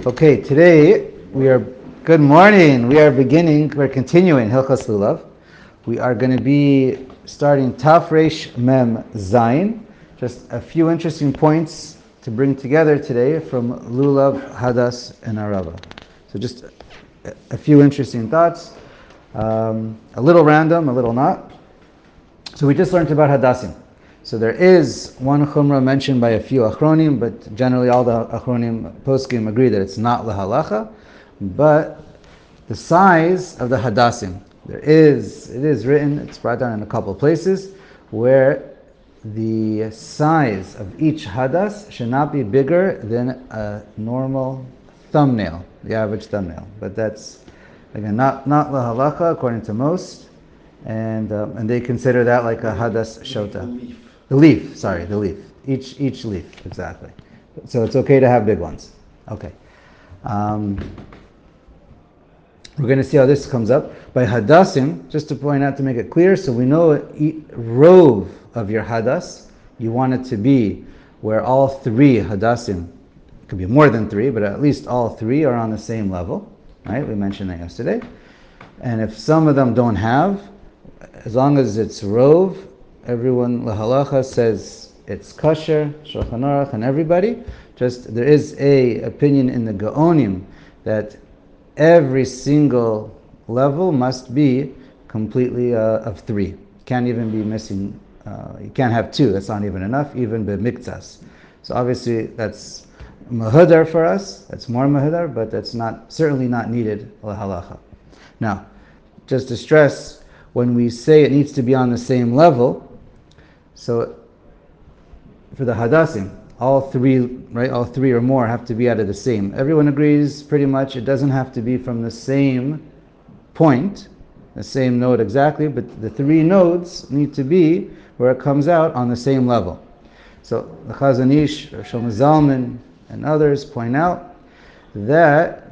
Okay, today good morning. We're continuing Hilchos Lulav. We are going to be starting Taf Reish Mem Zayin. Just a few interesting points to bring together today from Lulav, Hadas, and Arava. So just a few interesting thoughts. A little random, a little not. So we just learned about Hadassim. So there is one chumrah mentioned by a few achronim, but generally all the achronim poskim agree that it's not lahalacha. But the size of the hadassim, it is written, it's brought down in a couple of places, where the size of each hadas should not be bigger than a normal thumbnail, the average thumbnail. But that's, again, not lahalacha according to most, and they consider that like a hadas shota. The leaf. Each leaf, exactly. So it's okay to have big ones. Okay. We're going to see how this comes up. By hadassim, just to point out to make it clear, so we know rove of your hadas, you want it to be where all three hadassim, it could be more than three, but at least all three are on the same level. Right? We mentioned that yesterday. And if some of them don't have, as long as it's rove, everyone, lahalacha, says it's kosher, Shulchan Aruch, and everybody. Just, there is a opinion in the Gaonim that every single level must be completely of three. You can't even be missing, you can't have two, that's not even enough, even b'miktsas. So obviously that's mahudar for us, that's more mahudar, but that's certainly not needed, lahalacha. Now, just to stress, when we say it needs to be on the same level, so for the hadassim, all three or more have to be out of the same. Everyone agrees pretty much it doesn't have to be from the same point, the same node exactly, but the three nodes need to be where it comes out on the same level. So the Chazon Ish, Shlomo Zalman, and others point out that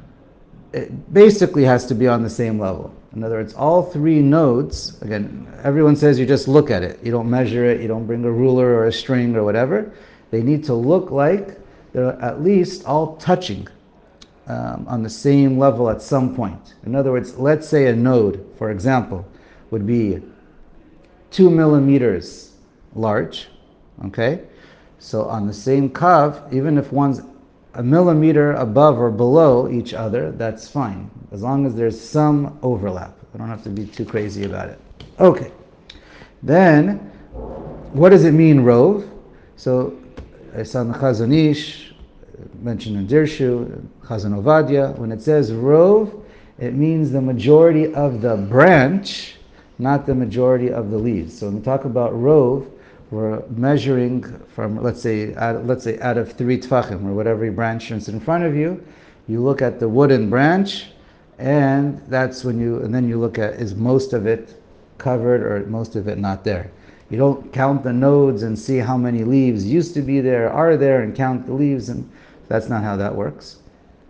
it basically has to be on the same level. In other words, all three nodes, again, everyone says you just look at it. You don't measure it, you don't bring a ruler or a string or whatever. They need to look like they're at least all touching on the same level at some point. In other words, let's say a node, for example, would be 2 millimeters large, okay? So on the same kav, even if one's a millimeter above or below each other, that's fine, as long as there's some overlap. I don't have to be too crazy about it. Okay. Then, what does it mean, rove? So, I saw in the Chazon Ish, mentioned in Dirshu, Chazon Ovadia, when it says rove, it means the majority of the branch, not the majority of the leaves. So when we talk about rove, we're measuring from, let's say out of 3 tfachim, or whatever branch is in front of you, you look at the wooden branch, and then you look at, is most of it covered or most of it not there. You don't count the nodes and see how many leaves used to be there, are there, and count the leaves, and that's not how that works.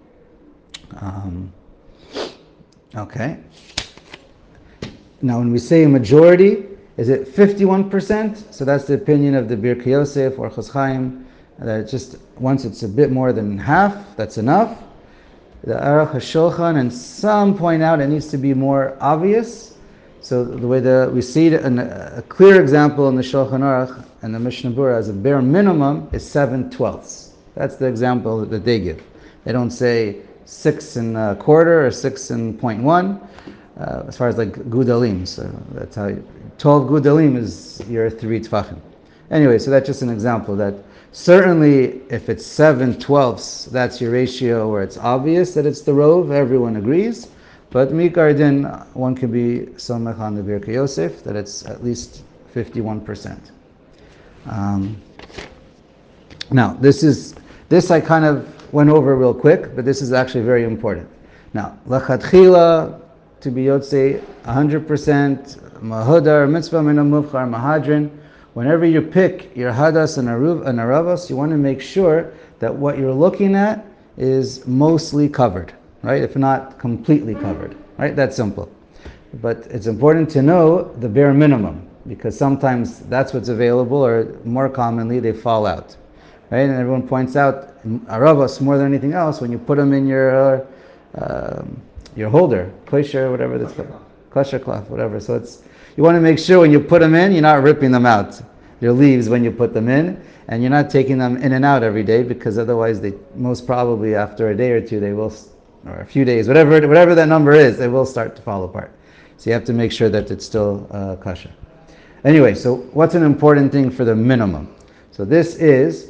Okay. Now when we say a majority, is it 51%? So that's the opinion of the Birkei Yosef or Chos Chaim, that just once it's a bit more than half, that's enough. The Aruch HaShulchan, and some point out it needs to be more obvious. So the way we see it, a clear example in the Shulchan Aruch and the Mishnah Berurah as a bare minimum is 7/12. That's the example that they give. They don't say 6 1/4 or 6 0.1. As far as like gudalim, so that's how 12 gudalim is your 3 tfachim. Anyway, so that's just an example that certainly if it's 7/12, that's your ratio where it's obvious that it's the rove, everyone agrees. But mikar din, one can be somech on the Birkei Yosef that it's at least 51%. Now, this I kind of went over real quick, but this is actually very important. Now, lachatchila, to be yotzei 100%, mahudar, mitzvah min muvchar, mahadrin. Whenever you pick your hadas and aravos, you want to make sure that what you're looking at is mostly covered, right? If not completely covered, right? That's simple. But it's important to know the bare minimum, because sometimes that's what's available, or more commonly they fall out. right? And everyone points out in aravos more than anything else, when you put them in your holder, kosher, whatever that's called, kosher cloth, whatever. So you want to make sure when you put them in, you're not ripping them out, your leaves when you put them in, and you're not taking them in and out every day, because otherwise they most probably after a day or two they will, or a few days, whatever that number is, they will start to fall apart. So you have to make sure that it's still kosher. Anyway, so what's an important thing for the minimum? So this is,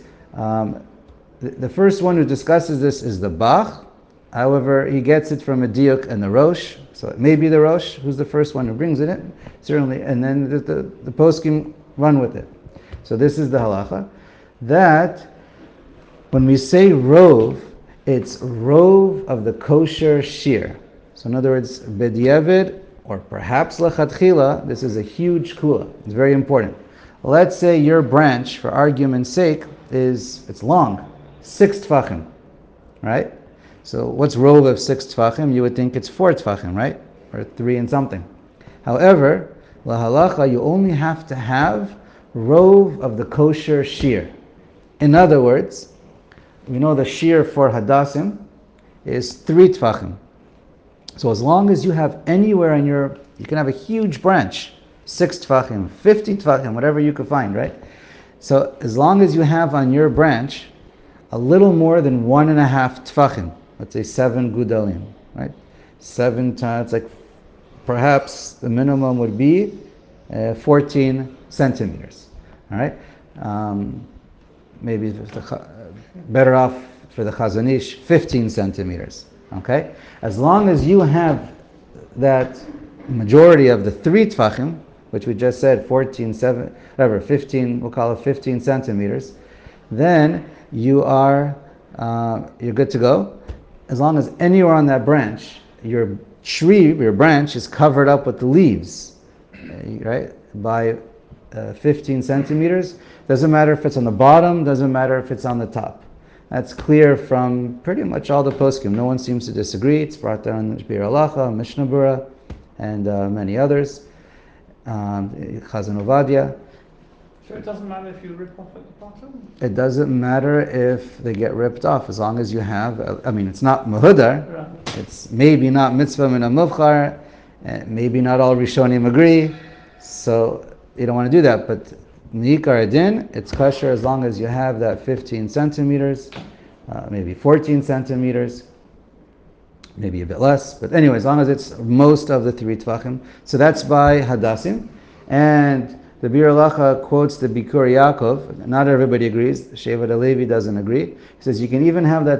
the first one who discusses this is the Bach. However, he gets it from a diuk and the Rosh. So it may be the Rosh who's the first one who brings it in, certainly, and then the poskim run with it. So this is the halacha, that when we say rov, it's rov of the kosher shear. So in other words, b'diavad, or perhaps lechatchila, this is a huge kula. It's very important. Let's say your branch, for argument's sake, it's long, 6 tfachim, right? So what's rov of 6 tfachim? You would think it's 4 tfachim, right? Or 3 and something. However, lahalacha, you only have to have rov of the kosher shear. In other words, we know the shear for hadassim is 3 tfachim. So as long as you have anywhere in you can have a huge branch, 6 tfachim, 50 tfachim, whatever you could find, right? So as long as you have on your branch a little more than 1.5 tfachim, let's say 7 gudalim, right? 7 times, like perhaps the minimum would be 14 centimeters, all right? Maybe better off for the Chazon Ish, 15 centimeters, okay? As long as you have that majority of the 3 tfachim, which we just said 14, 7, whatever, 15, we'll call it 15 centimeters, then you're good to go. As long as anywhere on that branch, your tree, your branch is covered up with the leaves, right, by 15 centimeters. Doesn't matter if it's on the bottom, doesn't matter if it's on the top. That's clear from pretty much all the poskim. No one seems to disagree. It's brought down in Biur Halacha, Mishnah Berurah, and many others. Chazon Ovadia. So it doesn't matter if you rip off at the bottom? It doesn't matter if they get ripped off, as long as you have, it's not mahudar, right. It's maybe not mitzvah min ha-muvchar, maybe not all Rishonim agree, so you don't want to do that, but Mi'ikar Adin, it's kosher as long as you have that 15 centimeters, maybe 14 centimeters, maybe a bit less, but anyway, as long as it's most of the 3 tvachim. So that's by Hadassim. And the Biur Halacha quotes the Bikur Yaakov. Not everybody agrees. Shevet HaLevi doesn't agree. He says you can even have that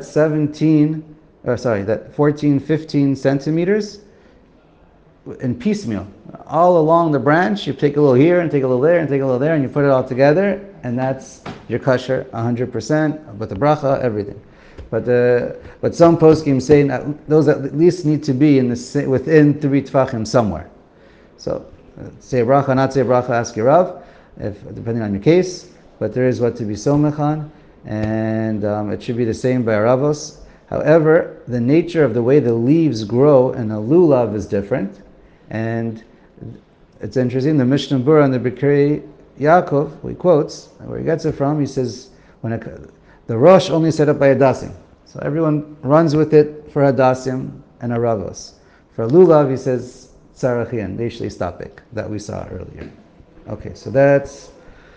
14, 15 centimeters in piecemeal. All along the branch, you take a little here and take a little there and take a little there, and you put it all together, and that's your kosher 100% with the bracha, everything. But some poskim say those at least need to be within 3 tfachim somewhere. So say bracha, not say bracha, ask your Rav, depending on your case. But there is what to be somech on, and it should be the same by Ravos. However, the nature of the way the leaves grow in a lulav is different. And it's interesting, the Mishnah Berurah and the Bikur Yaakov, he quotes, where he gets it from, he says, the Rosh only set up by Hadassim. So everyone runs with it for Hadassim and Aravos. For Lulav, he says, Tzarachian, Leishli Stapik, that we saw earlier. Okay, so that's,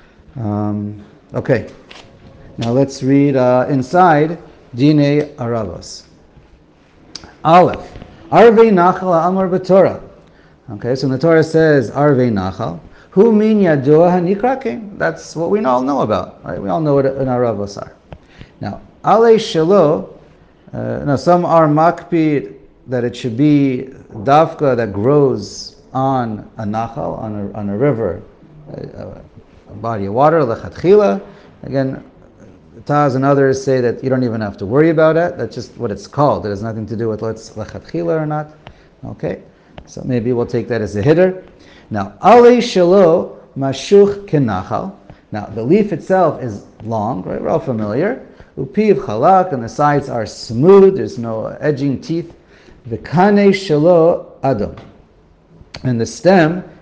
okay. Now let's read inside Dinei Aravos. Aleph, Arvei Nachal Amar B'Torah. Okay, so the Torah says, Arvei Nachal. Who mean Yadua HaNikrakim? That's what we all know about, right? We all know what an Aravos are. Now, Ale Shelo, some are makpid that it should be davka that grows on a nachal, on a river, a body of water, lechatchila. Again, Taz and others say that you don't even have to worry about it. That's just what it's called. It has nothing to do with whether it's lechatchila or not. Okay, so maybe we'll take that as a hitter. Now, Ale Shelo mashuch kenachal. Now, the leaf itself is long, right? We're all familiar. Upiv chalak, and the sides are smooth. There's no edging teeth. V'kanei shelo adam, and the stem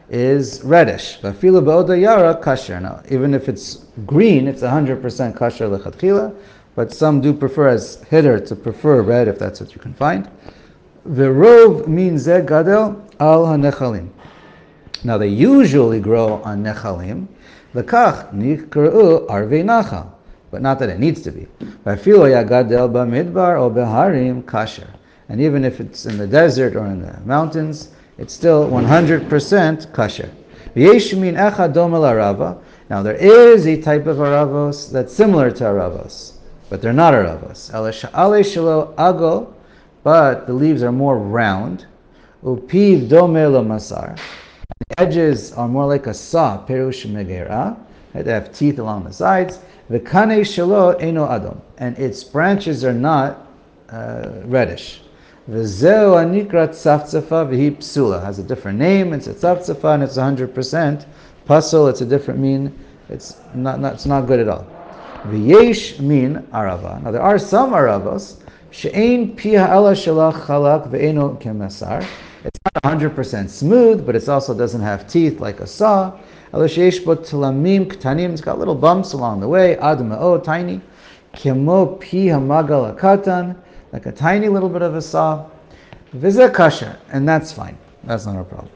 is reddish. Vafilu be'oda yara kasher. Now, even if it's green, it's 100% kasher lechatchila, but some do prefer, as hitter, to prefer red if that's what you can find. V'rov means ze gadel al hanechalim. Now they usually grow on nechalim. L'kach nikru arvei nachal, but not that it needs to be. Vafilu yagadel b'midbar o beharim kasher. And even if it's in the desert or in the mountains, it's still 100% kasher. V'yesh min echad domel arava. Now there is a type of aravos that's similar to aravos, but they're not aravos. Ale shelo agol, but the leaves are more round. Upiv domel masar. The edges are more like a saw, perush megera. They have teeth along the sides. V'kanei shelo eno adom, and its branches are not reddish. V'zeu anikrat tzafzafa v'hi psula, has a different name. It's a tzafzafa and it's 100% pasul. It's a different mean. It's not good at all. V'yesh min arava. Now there are some aravos she'ein piha ala shalach chalak ve'eno kemasar. It's not 100% smooth, but it also doesn't have teeth like a saw. Ala she'esh bo tlamim ktanim. It's got little bumps along the way. Ad ma'o, tiny. Kemo piha magal akatan, like a tiny little bit of a saw. Vizeh kasher, and that's fine. That's not a problem.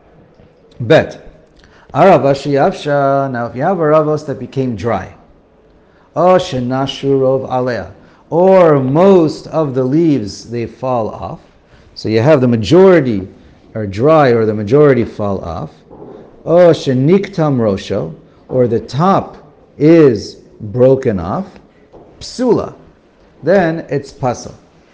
Bet. Arava sheyavsha. Now if you have aravos that became dry, o shenashu rov alea, or most of the leaves they fall off, so you have the majority are dry or the majority fall off, o sheniktam rosho, or the top is broken off, psula, then it's pasal.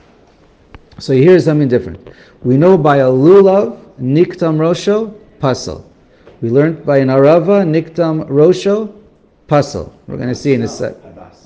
So here's something different. We know by a lulav, niktam rosho, pasal. We learned by an arava, niktam rosho, pasal. We're going to see in a sec.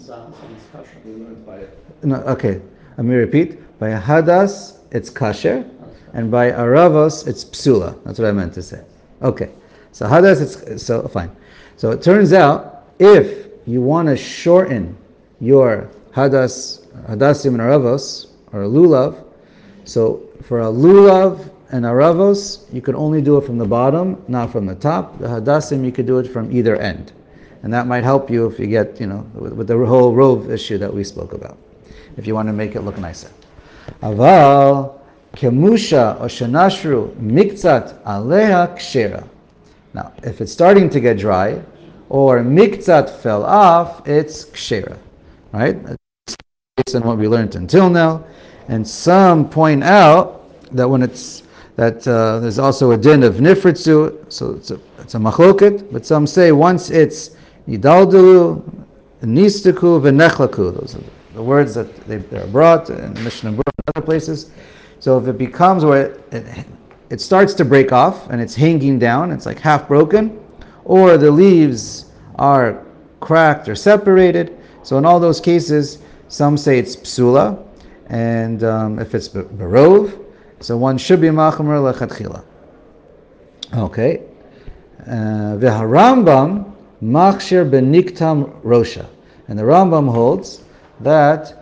No, okay, let me repeat. By a hadas, it's kasher, and by aravos, it's psula. That's what I meant to say. Okay, so hadas, it's so fine. So it turns out, if you want to shorten your hadasim and aravos, or a lulav, so for a lulav and aravos, you can only do it from the bottom, not from the top. The hadasim, you could do it from either end. And that might help you if you get, with the whole rove issue that we spoke about, if you want to make it look nicer. Aval kemusha or shenashru miktzat aleha kshera. Now, if it's starting to get dry, or miktzat fell off, it's kshera, right? That's based on what we learned until now. And some point out that when it's that there's also a din of nifritzu, so it's a machloket. But some say once it's yidaldalu, nistaku, v'nechlaku. Those are the words that they're brought in Mishnah Berurah and other places. So if it becomes where it starts to break off and it's hanging down, it's like half broken, or the leaves are cracked or separated. So in all those cases, some say it's psula, and if it's barov, so one should be machamer lechatchila. Okay. V'harambam machshir beniktam rosha, and the Rambam holds that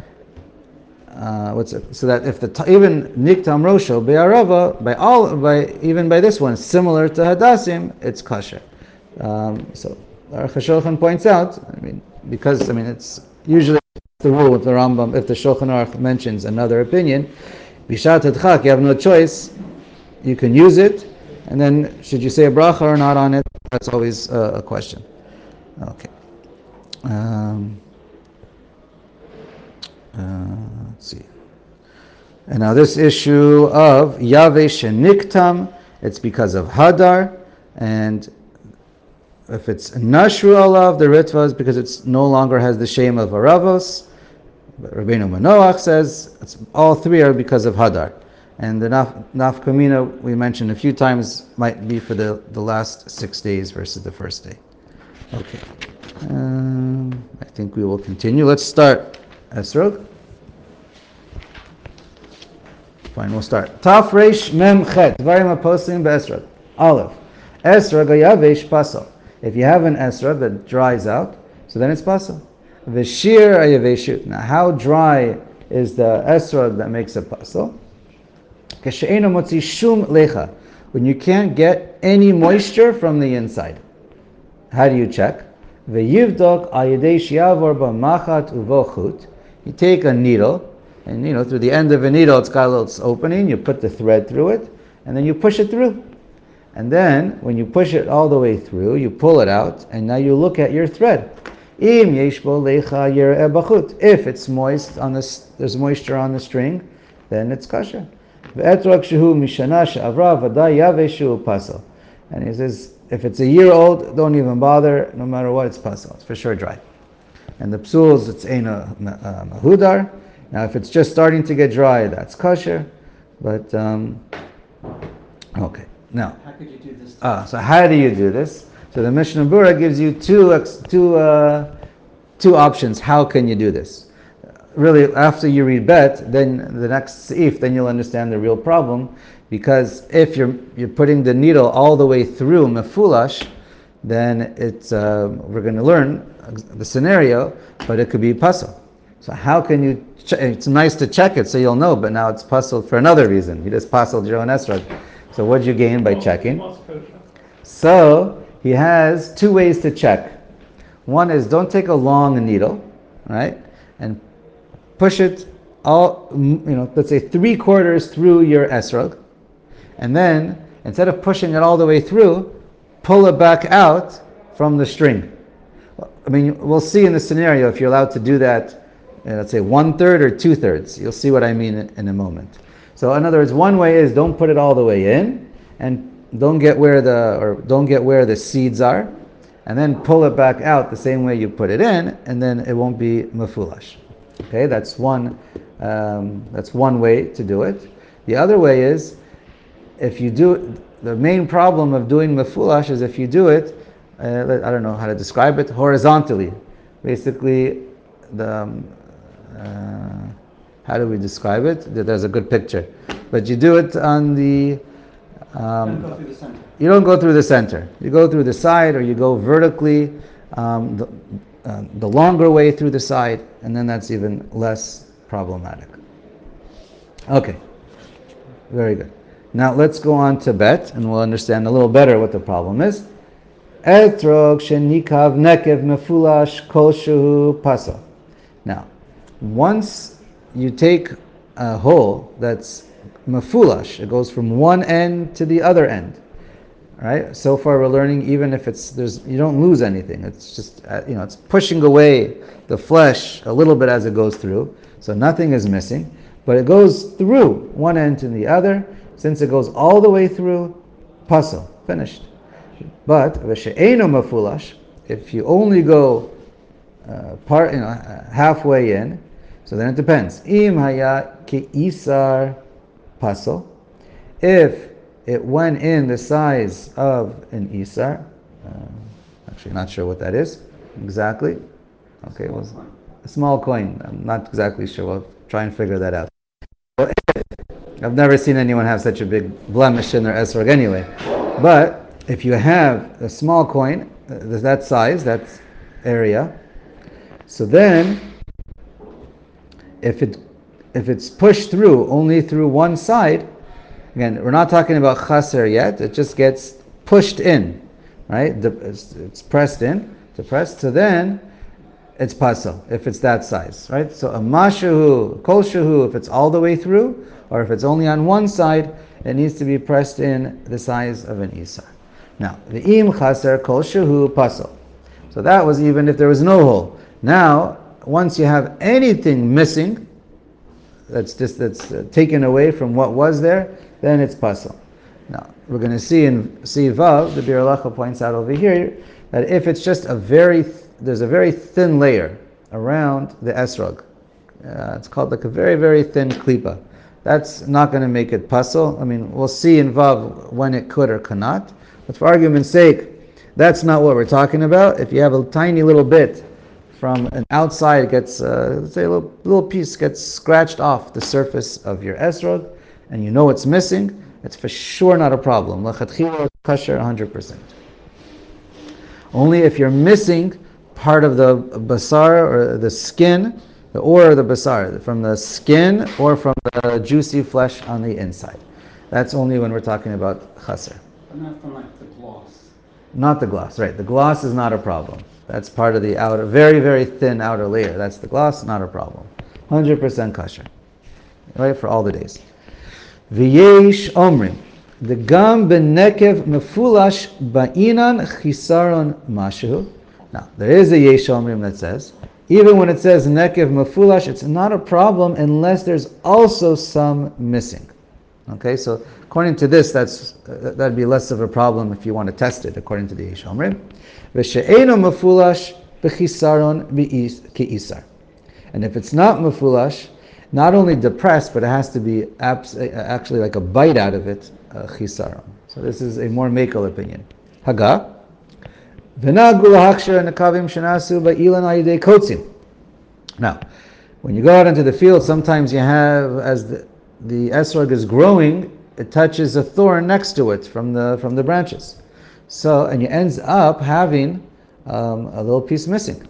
so that if even niktam rosho be'arava even by this one similar to hadasim, it's kasher. So Aruch HaShulchan points out, because it's usually the rule with the Rambam. If the Shulchan Aruch mentions another opinion, bishat hadchak, you have no choice. You can use it, and then should you say a bracha or not on it? That's always a question. Okay. Let's see. And now this issue of yavesh and niktam, it's because of hadar, and if it's nashru alav, the ritva is because it no longer has the shame of aravos. But Rabbeinu Manoach says all three are because of hadar. And the nafkamina we mentioned a few times might be for the last 6 days versus the first day. Okay. I think we will continue. Let's start Esrog. Fine, we'll start. Taf Reish Mem Chet. Dvarim HaPosim BeEsrog. Aleph. Esrog Ayavesh Pasal. If you have an esrog that dries out, so then it's pasal. V'shir ayaveshut. Now, how dry is the esrog that makes it pasal? K'she'eno motzi shum lecha, when you can't get any moisture from the inside. How do you check? Ve'yivdok ayidei shiavor b'machat uvochut. You take a needle, and through the end of a needle, it's got a little opening. You put the thread through it, and then you push it through. And then, when you push it all the way through, you pull it out, and now you look at your thread. Im yesh bo lecha yireh b'chut. If it's moist on this, there's moisture on the string, then it's kosher. Ve'etrok shehu mishana she'avra v'day yaveshu pasal. And he says, if it's a year old, don't even bother. No matter what, it's pasal. It's for sure dry. And the psuls, it's eina mahudar. Now, if it's just starting to get dry, that's kosher. But okay. Now, how could you do this? So how do you do this? So the Mishnah Berurah gives you two options. How can you do this? Really, after you read Bet, then the next seif, then you'll understand the real problem. Because if you're putting the needle all the way through mefulash, then it's we're going to learn the scenario, but it could be pasal. So how can you? It's nice to check it so you'll know, but now it's pasal for another reason. You just pasal Joe and Esrog. So what do you gain by checking? So he has two ways to check. One is don't take a long needle, right, and push it all, let's say 3/4 through your esrog, and then instead of pushing it all the way through, pull it back out from the string. I mean, we'll see in the scenario if you're allowed to do that. Let's say 1/3 or 2/3. You'll see what I mean in a moment. So in other words, one way is don't put it all the way in, and don't get where the seeds are, and then pull it back out the same way you put it in, and then it won't be mefulash. Okay, that's one way to do it. The other way is if you do. The main problem of doing mefulash is if you do it. I don't know how to describe it. Horizontally, basically how do we describe it? There's a good picture. But you do it on the... Don't go through the center. You don't go through the center. You go through the side, or you go vertically, the longer way through the side, and then that's even less problematic. Okay. Very good. Now let's go on to Bet, and we'll understand a little better what the problem is. Etrog shenikav nekev mefulash kol shehu pasal. Now, once you take a hole that's mefulash, it goes from one end to the other end, right? So far we're learning even if you don't lose anything. It's just, it's pushing away the flesh a little bit as it goes through, so nothing is missing, but it goes through one end to the other. Since it goes all the way through, pasal, finished. But v'she'eino mefulash, if you only go halfway in, so then it depends. Im haya ke'isar pasal, if it went in the size of an isar, actually not sure what that is exactly. Okay, well, a small coin. I'm not exactly sure. We'll try and figure that out. Well, I've never seen anyone have such a big blemish in their esrog anyway. But if you have a small coin, that size, that area, so then if it's pushed through only through one side, again, we're not talking about chaser yet, it just gets pushed in, right? It's pressed in, depressed, so then it's pasal, if it's that size, right? So a mashahu, kol shahu, if it's all the way through, or if it's only on one side, it needs to be pressed in the size of an isar. Now, the im chaser kol shahu pasal. So that was even if there was no hole. Now, once you have anything missing, that's taken away from what was there, then it's pasal. Now, we're going to see in Vav, the Bir Halacha points out over here, that if it's just there's a very thin layer around the esrog. It's called like a very, very thin klipa. That's not going to make it pasal. I mean, we'll see in Vav when it could or cannot. But for argument's sake, that's not what we're talking about. If you have a tiny little bit from an outside, gets, let's say a little piece gets scratched off the surface of your esrog, and you know it's missing, it's for sure not a problem. L'chatchila kosher 100%. Only if you're missing part of the basar or the skin, or the basar, from the skin or from the juicy flesh on the inside. That's only when we're talking about chaser. But not from like the gloss. Not the gloss, right? The gloss is not a problem. That's part of the outer, very, very thin outer layer. That's the gloss, not a problem. 100% kosher, right? For all the days. V'yesh omrim, the gam benekev mefulash ba'inan chisaron mashu. Now, there is a yesh omrim that says, even when it says nekev mefulash, it's not a problem unless there's also some missing. Okay, so according to this, that'd be less of a problem if you want to test it, according to the yesh omrim. V'she'eno mefulash b'chisaron ki'isar. And if it's not mefulash, not only depressed, but it has to be actually like a bite out of it, chisaron. So this is a more makel opinion. Haga. Now, when you go out into the field, sometimes you have, as the esrog is growing, it touches a thorn next to it from the branches. So, and you ends up having a little piece missing.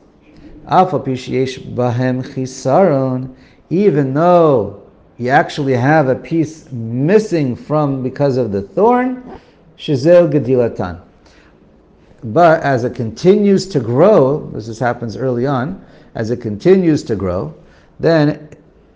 Even though you actually have a piece missing because of the thorn, shizel gedilatan. But as it continues to grow, this happens early on, as it continues to grow, then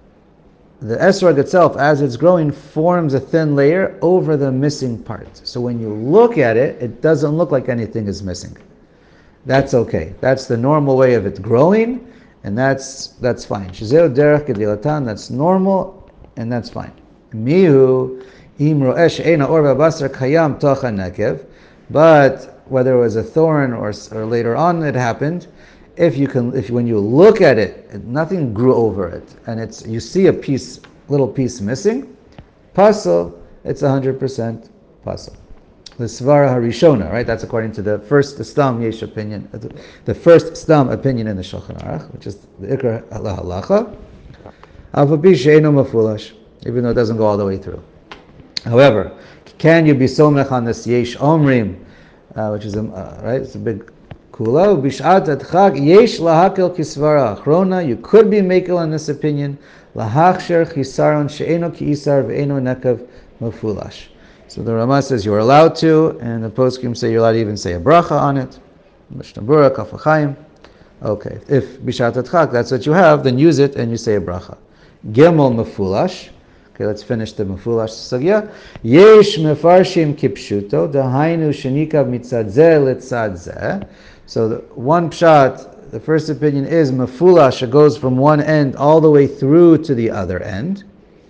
the esrog itself, as it's growing, forms a thin layer over the missing part. So when you look at it, it doesn't look like anything is missing. That's okay. That's the normal way of it growing, and that's fine. Shizeu derech gedilatan, that's normal, and that's fine. Mihu im ro'eh she'ena or v'basar kayam tocha nekev, but whether it was a thorn or later on it happened, if when you look at it, nothing grew over it, and you see a little piece missing, pasel, it's 100% pasel. The svara harishona, right? That's according to the first stam yesh opinion, the first stam opinion in the Shulchan Aruch, which is the ikar halacha. Avapi she'eno mafulash, even though it doesn't go all the way through. However, can you be somech on this yesh omrim? Which is right, it's a big kula. Bishat adchak yesh lahakel kisvara achrona. You could be makel on this opinion. Lahachsher chisaron she'eno ki'isar ve'eno nekav mafulash. So the Rama says you are allowed to, and the poskim say you're allowed to even say a bracha on it. Mishnah Berurah, Kaf HaChaim. Okay, if bishat adchak, that's what you have, then use it and you say a bracha. Gimel mafulash. Okay, let's finish the mefulash sagya. Yesh mefarshim kipshuto, dahainu shenikav mitzadzeh litzadzeh. So the one pshat, the first opinion is mefulash, it goes from one end all the way through to the other end.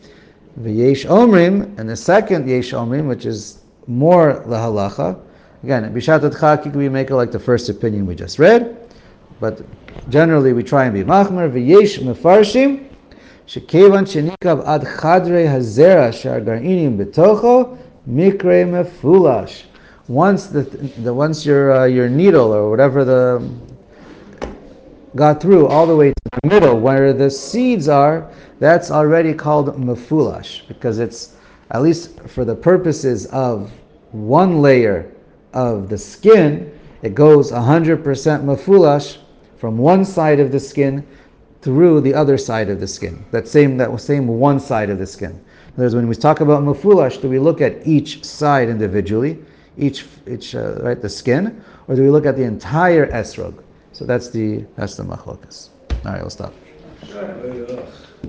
V'yesh omrim, and the second yesh omrim, which is more lahalacha. Again, bishat adchak, we make it like the first opinion we just read, but generally we try and be machmer. V'yesh mefarshim, shekevan shenikav ad chadrei hazera shar gar'inim betocho mikre mefulash. Once once your needle or whatever got through all the way to the middle where the seeds are, that's already called mefulash, because it's, at least for the purposes of one layer of the skin, it goes 100% mefulash from one side of the skin through the other side of the skin. That same one side of the skin. In other words, when we talk about mefulash, do we look at each side individually, each right, the skin, or do we look at the entire esrog? So that's the machlokas. All right, we'll stop.